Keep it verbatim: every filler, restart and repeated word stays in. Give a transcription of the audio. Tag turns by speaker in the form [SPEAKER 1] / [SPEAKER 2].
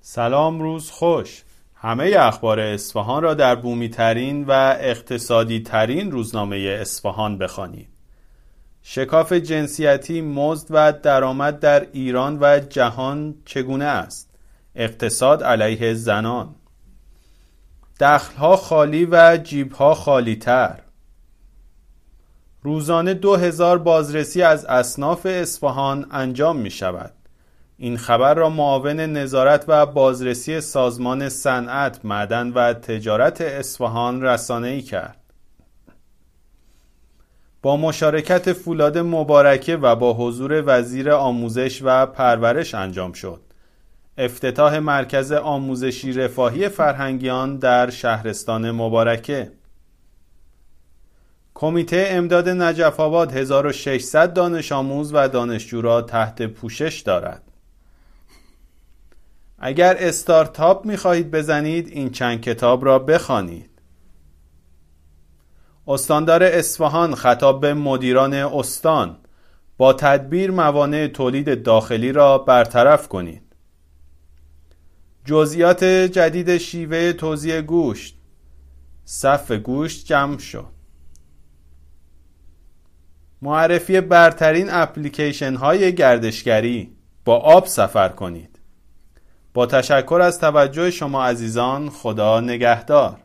[SPEAKER 1] سلام، روز خوش. همه اخبار اصفهان را در بومی ترین و اقتصادی ترین روزنامه اصفهان بخوانید. شکاف جنسیتی، مزد و درآمد در ایران و جهان چگونه است؟ اقتصاد علیه زنان. دخل‌ها خالی و جیب‌ها خالی‌تر. روزانه دو هزار بازرسی از اصناف اصفهان انجام می شود. این خبر را معاون نظارت و بازرسی سازمان صنعت، معدن و تجارت اصفهان رسانه‌ای کرد. با مشارکت فولاد مبارکه و با حضور وزیر آموزش و پرورش انجام شد. افتتاح مرکز آموزشی رفاهی فرهنگیان در شهرستان مبارکه. کمیته امداد نجف آباد هزار و ششصد دانش آموز و دانشجو را تحت پوشش دارد. اگر استارتاپ می خواهید بزنید، این چند کتاب را بخوانید. استاندار اصفهان خطاب به مدیران استان: با تدبیر موانع تولید داخلی را برطرف کنید. جزئیات جدید شیوه توزیع گوشت. صف گوشت جمع شد. معرفی برترین اپلیکیشن های گردشگری. با آب سفر کنید. با تشکر از توجه شما عزیزان، خدا نگهدار.